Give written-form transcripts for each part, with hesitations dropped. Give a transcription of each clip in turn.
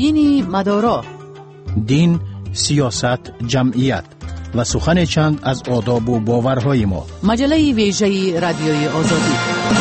آیین مدارا، دین، سیاست، جمعیت و سخن چند از آداب و باورهای ما. مجله ویژه رادیوی آزادی.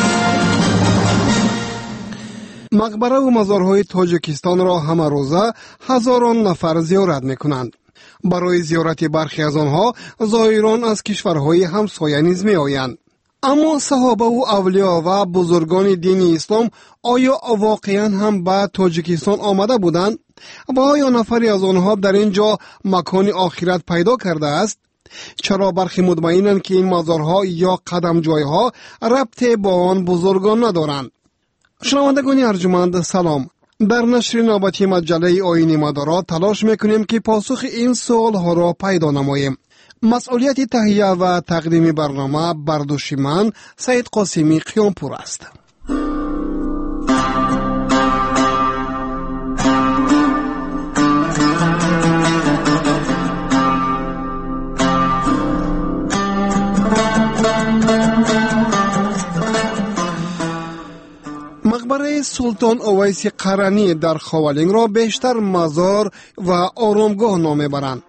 مقبره و مزارهای تاجیکستان را همه روزه هزاران نفر زیارت میکنند. برای زیارت برخی از آنها زائران از کشورهای همسایه نیز میآیند. اما صحابه و اولیا و بزرگان دین اسلام آیا واقعا هم به تاجیکستان آمده بودند و آیا نفری از آنها در اینجا مکان آخرت پیدا کرده است؟ چرا برخی مطمئنند که این مزارها یا قدم جایها ربط با آن بزرگان ندارند؟ شنوندگان ارجمند سلام. در نشر نوبتی مجله آیین مدارا تلاش میکنیم که پاسخ این سوال ها را پیدا نماییم. مسئولیت تهیه و تقدیم برنامه بر دوش من سید قاسمی قیامپور است. مقبره سلطان اویس قرنی در خاولینگ را بیشتر مزار و آرامگاه نام میبرند.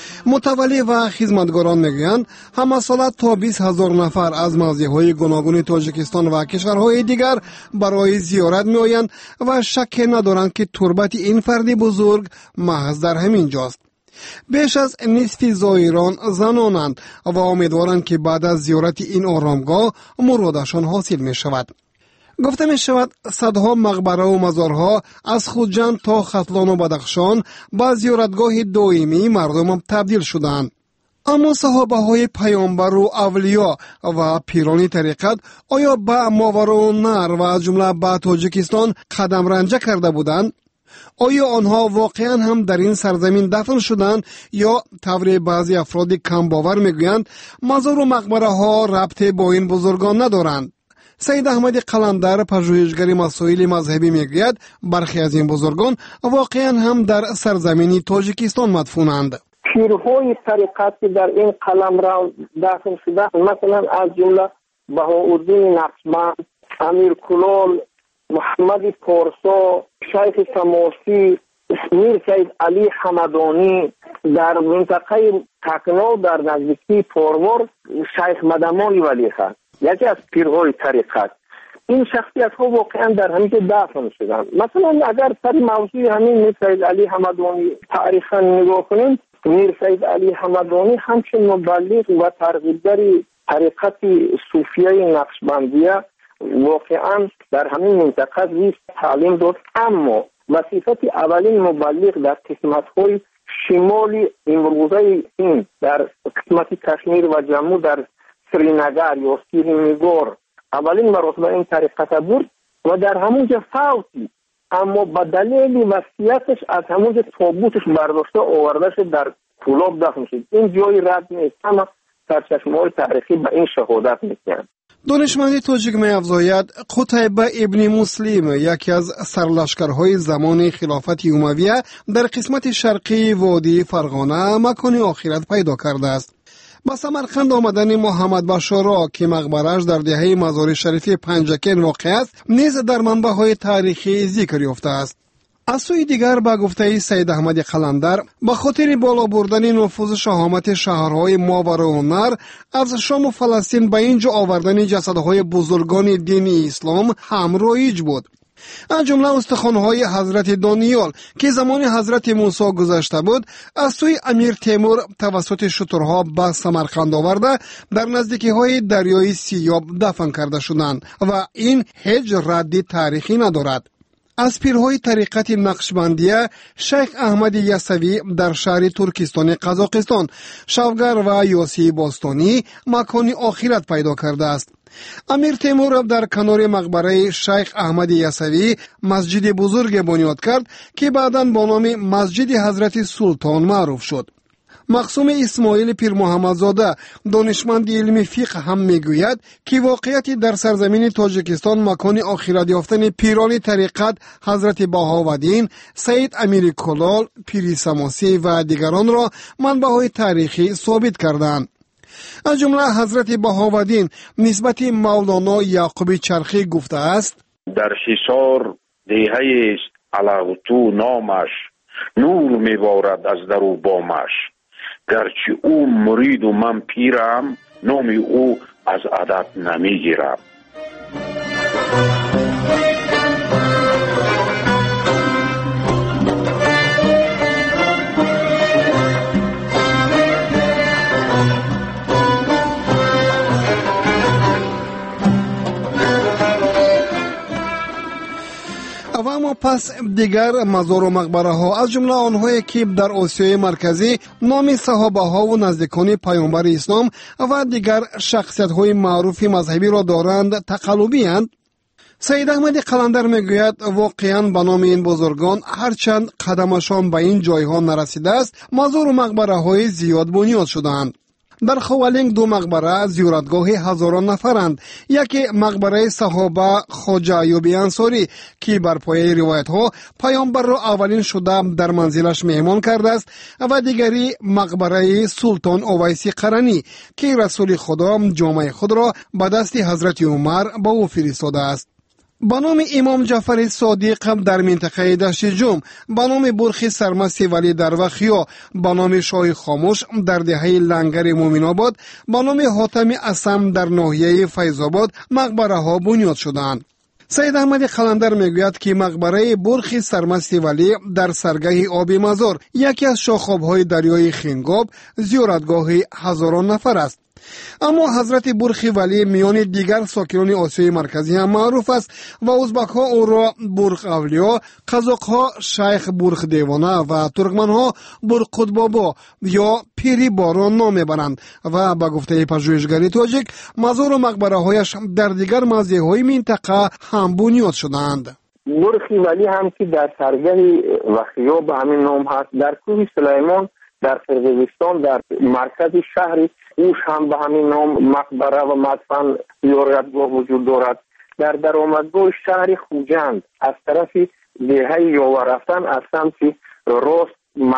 متولی و خدمتگاران میگویند همه ساله تا 20,000 نفر از موضعهای گوناگون تاجیکستان و کشورهای دیگر برای زیارت میآیند و شک ندارند که تربت این فرد بزرگ محض در همین جاست. بیش از نصف زائران زنانند و امیدوارند که بعد از زیارت این آرامگاه مرادشان حاصل می شود. گفته می شود صدها مقبره و مزارها از خودجان تا ختلان و بدخشان با زیارتگاه دائمی مردم تبدیل شدند. اما صحابه های پیامبر و اولیا و پیران طریقت آیا به ماوراءالنهر و از جمله به تاجیکستان قدم رنجه کرده بودند؟ آیا آنها واقعا هم در این سرزمین دفن شدند یا طور بعضی افراد کم باور میگویند مزار و مقبره ها ربط با این بزرگان ندارند؟ سید احمد قلندر پژوهشگر مسائل مذهبی میگوید برخی از این بزرگان واقعا هم در سرزمین تاجیکستان مدفونند. پیرهای طریقت که در این قلم را دفن شده مثلا از جمله بهاءالدین نقشبند، امیر کلال، محمد پارسا، شیخ تماسی، میر سید علی حمدانی، در منطقه تکنو در نزدیکی پروار شیخ مدمانی ولی خان، یکی از پیرهای طریقت. این شخصیت ها واقعا در همینجا دفن شدند. مثلا اگر سر موضوع همین میر سید علی حمدانی تاریخا نگاه کنیم، میر سید علی حمدانی همچون مبلغ و ترغیبگر طریقت صوفیه نقشبندیه واقعا در همین منطقه زیست تعلیم داد، اما وظیفت اولین مبلغ در قسمت‌های شمالی امروزه این در قسمت کشمیر و جمو در سرینگر یا سرینگار اولین مرتبه این طریقت بود و در همونجا فوتی، اما به دلیل وصیتش از همونجا تابوتش برداشته آورده شد در کلاب دفن شد. این جای رد نیست، اما سرچشمه‌های تاریخی به این شهادت می‌دهند. دانشمند تاجیک می‌افزاید قتیبه ابن مسلم یکی از سرلشکرهای زمان خلافت امویه در قسمت شرقی وادی فرغانه مکان آخرت پیدا کرده است. با سمرقند آمدن محمد بشارا که مقبرش در دهه مزار شریف پنجکن واقع است نیز در منبع‌های تاریخی ذکر یافته است. از سوی دیگر با گفته سید احمد قلندر با خاطر بالا بردن نفوذ شهامت شهرهای ماوراءالنهر از شام و فلسطین به اینجا آوردن جسدهای بزرگان دین اسلام هم رایج بود. از جمله استخوان‌های حضرت دانیال که زمان حضرت موسی گذشته بود از سوی امیر تیمور توسط شترها به سمرقند آورده در نزدیکی‌های دریای سیاب دفن کرده شدند و این هیچ ردی تاریخی ندارد. از پیرهای طریقت نقشبندیه شیخ احمد یسوی در شهر ترکستان قزاقستان شوگر و یاسی باستانی مکان آخرت پیدا کرده است. امیر تیمور در کنار مقبره شیخ احمد یسوی مسجد بزرگ بنیاد کرد که بعداً با نام مسجد حضرت سلطان معروف شد. مقسوم اسماعیل پیر محمدزاده دانشمند علم فقه هم میگوید که واقعیت در سرزمین تاجیکستان مکان آخرت یافتن پیران طریقت حضرت بهاءالدین، سید امیر کلال، پیری سماسی و دیگران را منبع‌های تاریخی ثابت کردند. از جمله حضرت بهاءالدین نسبت مولانا یعقوب چرخی گفته است: در ششار دهه علغتو نامش، نور میبارد از در و بامش. گرچه او مرید و من پیرم، نام او از عدد نمیگیرم. و اما پس دیگر مزار و مقبره ها از جمله آنهایی که در آسیای مرکزی نام صحابه ها و نزدیکان پیامبر اسلام و دیگر شخصیت های معروف مذهبی را دارند تقلبی اند. سید احمد قلندر میگوید واقعا به نام این بزرگان هرچند قدمشان به این جایها نرسیده است، مزار و مقبره های زیاد بنیاد شدند. در خوالنگ 2 مقبره زیارتگاه هزاران نفرند. یکی مقبره صحابه خواجه ایوب انصاری که بر پایه روایت ها پیامبر را اولین شده در منزلش مهمان کرده است و دیگری مقبره سلطان اویسی قرنی که رسول خدا جامه خود را به دست حضرت عمر به او فرستاده است. به نام امام جعفر صادق در منطقه دشت جم، به نام برخ سرمست ولی در وخیا، به نام شاه خاموش در دهه لنگر مومن آباد، به نام حاتم اسم در ناحیه فیض آباد مقبره ها بنیاد شدند. سید احمد قلندر میگوید که مقبره برخ سرمست ولی در سرگاه آب مزار یکی از شاخاب‌های دریای خنگاب زیارتگاه هزاران نفر است. اما حضرت برخ ولی میان دیگر ساکنان آسیای مرکزی هم معروف است و ازبک ها او را برخ اولیا، قزاق ها شیخ برخ دیوانه و ترکمن ها برخ قطبابا یا پیری باران نام میبرند و به گفته پژوهشگری تاجیک مزار و مقبره هایش در دیگر موضع های منطقه هم بنیاد شدند. برخ ولی هم که در سرگاه وخیا به همین نام هست، در کوه سلیمان در قرقیزستان در مرکز شهر اوش هم به همین نام مقبره و مدفن زیارتگاه وجود دارد. در درآمدگاه شهر خوجند از طرف دهه یاور رفتن از سمت راست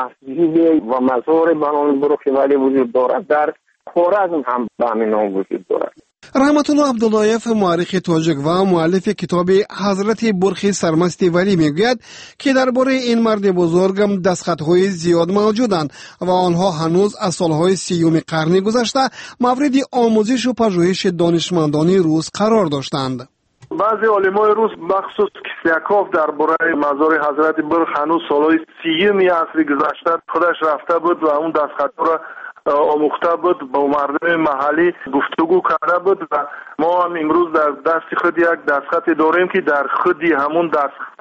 مسجد و مزار به نام برخ ولی وجود دارد. در خوارزم هم به همین نام وجود دارد. رحمت الله عبداللهیف مورخ تاجیک و مؤلف کتاب حضرت برخ سرمست ولی میگوید که درباره این مرد بزرگ دستخطهای زیاد موجودند و آنها هنوز از سالهای 30 قرن گذشته مورد آموزش و پژوهش دانشمندان روس قرار داشتند. بعضی علمای روس مخصوص کسیاکوف درباره مزار حضرت برخ هنوز سالهای 30 عصر گذشته خودش رفته بود و اون دستخطها را آموخته بود، با مردم محلی گفتگو کرده بود و ما هم امروز در دست خود یک دستخط داریم که در خودی همون دستخط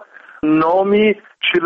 نامی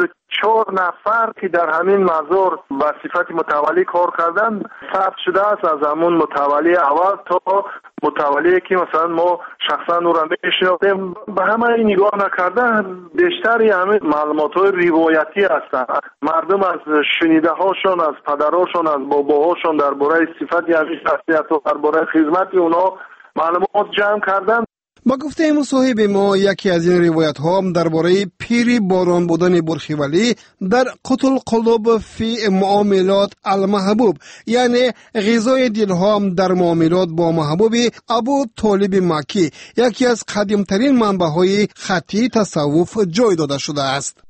44 نفر که در همین مزار به صفت متولی کار کردن ثبت شده است، از همون متولی اول تا متولی که مثلا ما شخصا او را میشناسیم. به همه نگاه نکرده بیشتری همه معلومات های روایتی هستند. مردم از شنیده هاشون، از پدرهاشون، از باباهاشون درباره صفت همین شخصیت و درباره خدمت اونا معلومات جمع کردن. با گفته مصاحب ما یکی از این روایت ها درباره پیری باران بودن برخ ولی در قتل قلوب فی معاملات المحبوب، یعنی غذای دلها در معاملات با محبوب ابو طالب مکی، یکی از قدیمترین منبع های خطی تصوف جای داده شده است.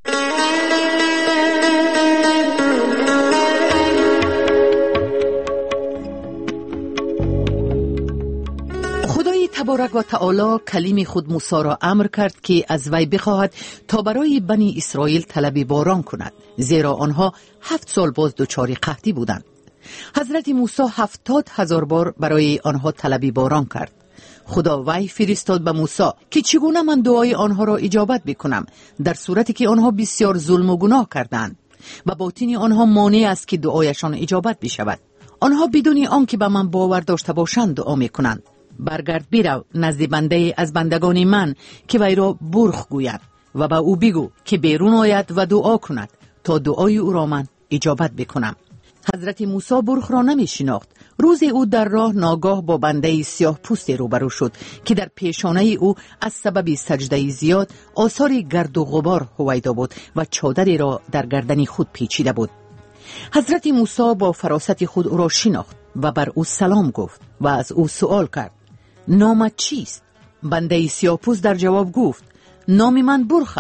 تبارک و تعالی کلیم خود موسی را امر کرد که از وی بخواهد تا برای بنی اسرائیل طلب باران کند، زیرا آنها 7 سال باز دچار قحطی بودند. حضرت موسی 70,000 بار برای آنها طلب باران کرد. خدا وی فرستاد به موسی که چگونه من دعای آنها را اجابت بکنم در صورتی که آنها بسیار ظلم و گناه کردند و باطن آنها مانع است که دعایشان اجابت بشود. آنها بدون آنکه به من باور داشته باشند دعا میکنند. برگرد برو نزد بنده از بندگان من که وی را برخ گوید و به او بگو که بیرون آید و دعا کند تا دعای او را من اجابت بکنم. حضرت موسی برخ را نمی شناخت. روز او در راه ناگاه با بنده سیاه پوستی روبرو شد که در پیشانه او از سبب سجده زیاد آثار گرد و غبار هویدا بود و چادری را در گردن خود پیچیده بود. حضرت موسی با فراست خود او را شناخت و بر او سلام گفت و از او سوال کرد: نامت چیست؟ بنده سیاه‌پوست در جواب گفت: نام من برخ است.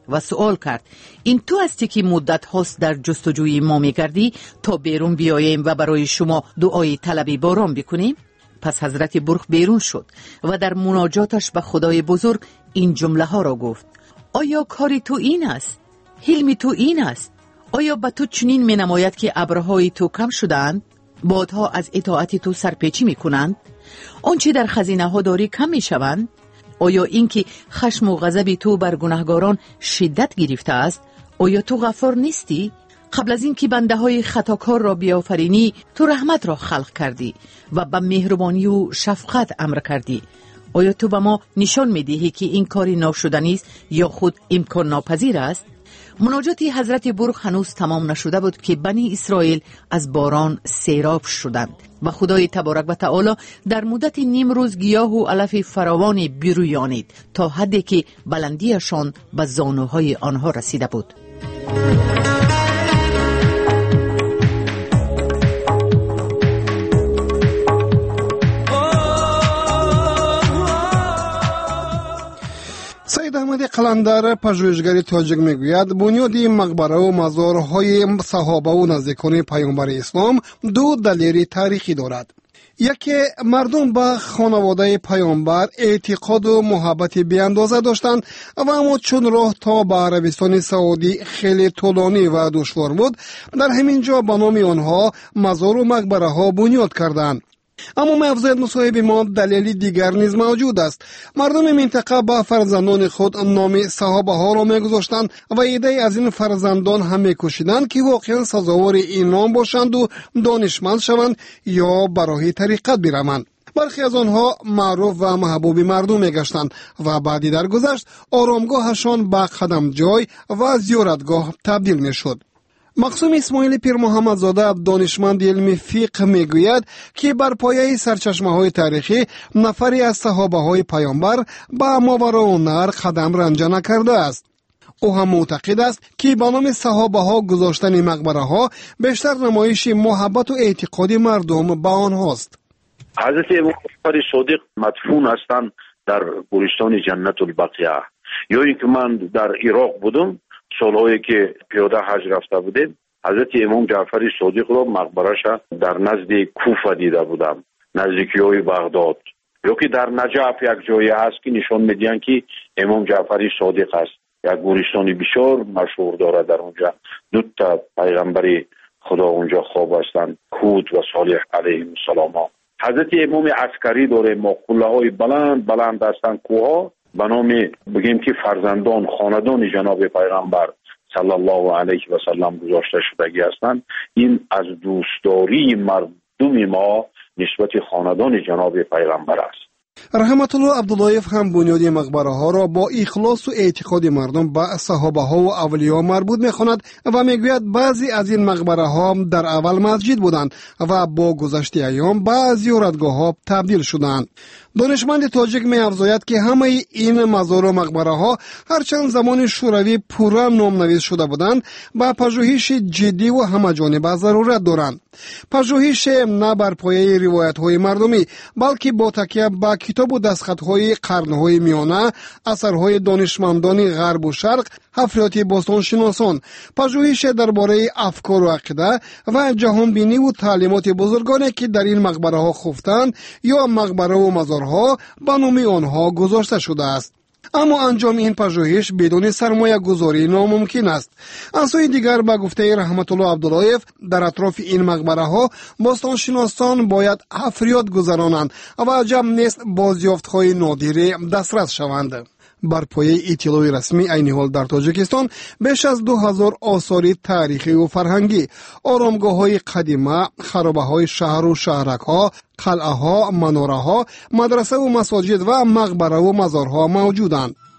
و سوال کرد این تو هستی که مدت هاست در جستجوی ما میگردی تا بیرون بیاییم و برای شما دعای طلب باران بکنیم؟ پس حضرت برخ بیرون شد و در مناجاتش به خدای بزرگ این جمله ها را گفت: آیا کاری تو این است؟ حلم تو این است؟ آیا به تو چنین می نماید که ابرهای تو کم شدند؟ بادها از اطاعت تو سرپیچی می کنند؟ آنچه در خزینه ها داری کم می شوند؟ آیا اینکه خشم و غضب تو بر گناهگاران شدت گرفته است؟ آیا تو غفار نیستی؟ قبل از اینکه بنده های خطاکار را بیافرینی تو رحمت را خلق کردی و به مهربانی و شفقت امر کردی. آیا تو به ما نشان می دهی که این کاری ناشدنی است یا خود امکان ناپذیر است؟ مناجات حضرت برخ هنوز تمام نشده بود که بنی اسرائیل از باران سیراب شدند و خدای تبارک و تعالی در مدت نیم روز گیاه و علف فراوانی بیرویانید تا حدی که بلندیشان به زانوهای آنها رسیده بود. سید احمد قلندر پژوهشگر تاجیک میگوید بنیاد مقبره و مزارهای صحابه و نزدیکان پیامبر اسلام دو دلیل تاریخی دارد. یکی، مردم به خانواده پیامبر اعتقاد و محبت بی‌اندازه داشتند و اما چون راه تا به عربستان سعودی خیلی طولانی و دشوار بود، در همین جا به نام آنها مزار و مقبره ها بنیاد کردند. اما مفضل مصاحب ما دلیلی دیگر نیز موجود است. مردم منطقه با فرزندان خود نام صحابه ها را میگذاشتند و عده‌ای از این فرزندان هم میکوشیدند که واقعا سزاوار این نام باشند و دانشمند شوند یا برای طریقت بروند. برخی از آنها معروف و محبوب مردم میگشتند و بعدی در گذشت آرامگاهشان به قدم جای و زیارتگاه تبدیل میشد. مقسوم اسماعیل پیر محمد زاده دانشمند علم فقه میگوید که بر پایه سرچشمه های تاریخی نفری از صحابه های پیامبر به ماوراء النهر قدم رنجه نکرده است. او هم معتقد است که به نام صحابه ها گذاشتن مقبره ها بیشتر نمایش محبت و اعتقاد مردم به آنهاست. حضرت امام جعفر صادق مدفون هستند در گورستان جنت البقیع. یا اینکه من در عراق بودم سالهایی که پیاده حج رفته بودیم، حضرت امام جعفر صادق را مقبرش در نزد کوفه دیده بودم، نزدیکی‌های بغداد. یا که در نجف یک جایی هست که نشان میدهند که امام جعفر صادق است. یک گورستانی بسیار مشهور دارد در اونجا. دو تا پیغمبر خدا اونجا خواب هستند، هود و صالح علیهم السلام. حضرت امام عسکری داره، قله های بلند بلند هستند، کوه به نام بگیم که فرزندان خاندان جناب پیغمبر صلی الله علیه و سلم گذاشته شدگی هستند. این از دوستداری مردم ما نسبت خاندان جناب پیغمبر است. رحمت الله عبداللهیف هم بنیاد مقبره ها را با اخلاص و اعتقاد مردم به صحابه ها و اولیاء مربوط می‌خواند و میگوید بعضی از این مقبره ها در اول مسجد بودند و با گذشت ایام به زیارتگاه ها تبدیل شدند. دانشمند تاجیک می‌افزاید که همه این مزار و مقبره ها هرچند زمان شوروی پورا نام‌نویس شده بودند، با پژوهش جدی و همه‌جانبه ضرورت دارند. پژوهش نه بر پایه روایت‌های مردمی بلکه با تکیه به کتاب و دستخطهای قرن‌های میانه، اثرهای دانشمندان غرب و شرق، حفریات باستانشناسان، پژوهش درباره افکار و عقیده و جهانبینی و تعلیمات بزرگانی که در این مقبره ها خفتند یا مقبره و مزارها به نام آنها گذاشته شده است. اما انجام این پژوهش بدون سرمایه گذاری ناممکن است. از سوی دیگر به گفته رحمت الله عبداللهیف در اطراف این مقبره ها باستانشناسان باید حفریات گذرانند و عجب نیست بازیافت های نادره دسترس شوند. بر پایه اطلاع رسمی عین حال در تاجیکستان بیش از 2000 آثار تاریخی و فرهنگی، آرامگاه‌های قدیمه، خرابه‌های شهر و شهرک‌ها، قلعه‌ها، مناره‌ها، مدرسه و مساجد و مقبره و مزارها موجودند.